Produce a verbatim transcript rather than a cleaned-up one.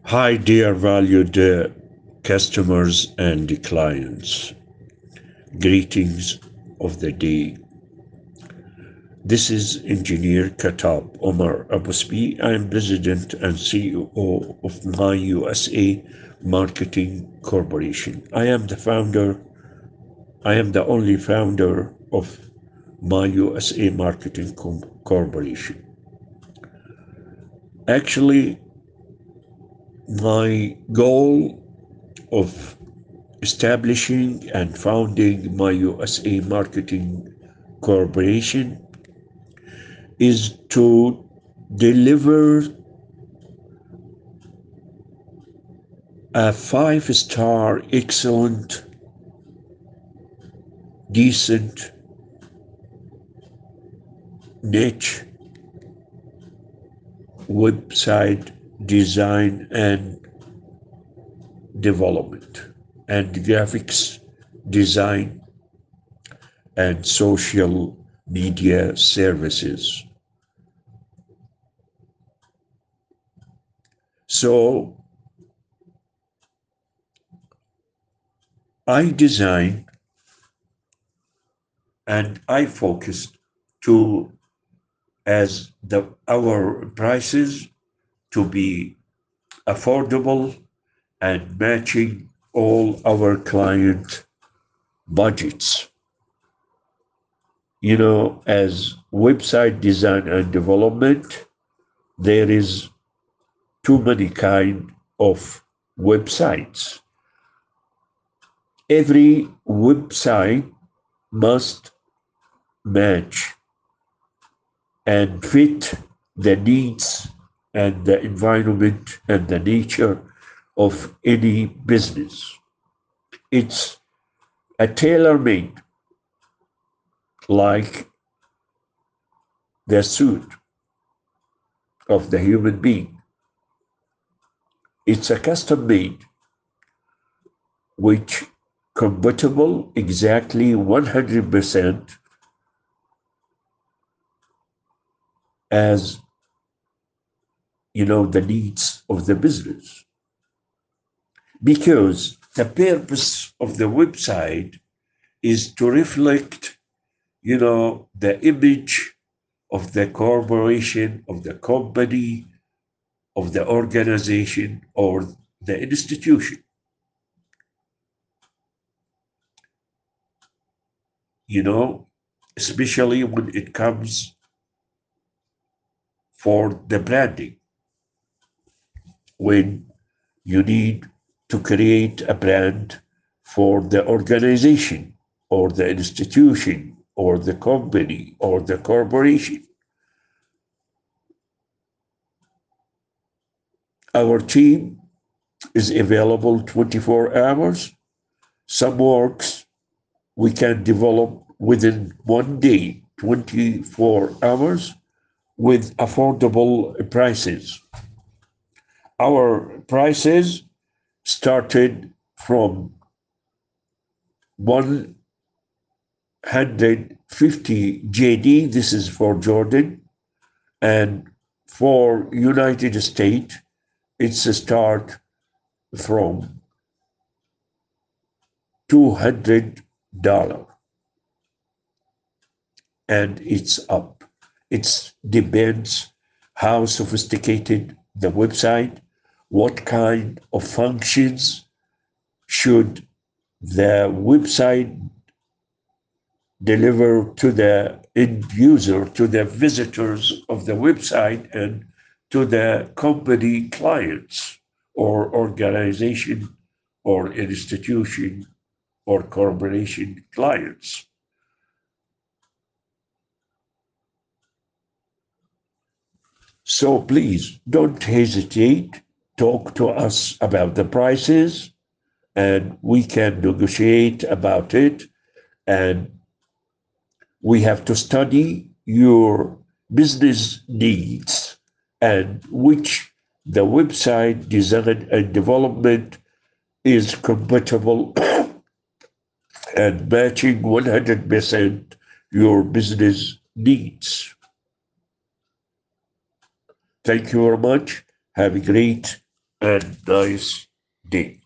Hi, dear valued uh, customers and clients. Greetings of the day. This is Engineer Katab Omar Abusbi. I am President and C E O of My U S A Marketing Corporation. I am the founder, I am the only founder of My U S A Marketing Com- Corporation. Actually, my goal of establishing and founding My U S A Marketing Corporation is to deliver a five star, excellent, decent, niche website design and development, and graphics design and social media services. So I designed and I focused to as the our prices to be affordable and matching all our client budgets. You know, as website design and development, there is too many kind of websites. Every website must match and fit the needs and the environment and the nature of any business. It's a tailor made, like the suit of the human being. It's a custom made, which compatible exactly one hundred percent as you know the needs of the business. Because the purpose of the website is to reflect, you know, the image of the corporation, of the company, of the organization, or the institution, you know, especially when it comes for the branding, when you need to create a brand for the organization or the institution or the company or the corporation. Our team is available twenty-four hours. Some works we can develop within one day, twenty-four hours, with affordable prices. Our prices started from one hundred fifty J D, this is for Jordan, and for United States, it's a start from two hundred dollars and it's up. It depends how sophisticated the website, what kind of functions should the website deliver to the end user, to the visitors of the website, and to the company clients or organization or institution or corporation clients. So please don't hesitate. Talk to us about the prices and we can negotiate about it. And we have to study your business needs and which the website design and development is compatible and matching one hundred percent your business needs. Thank you very much. Have a great and nice day.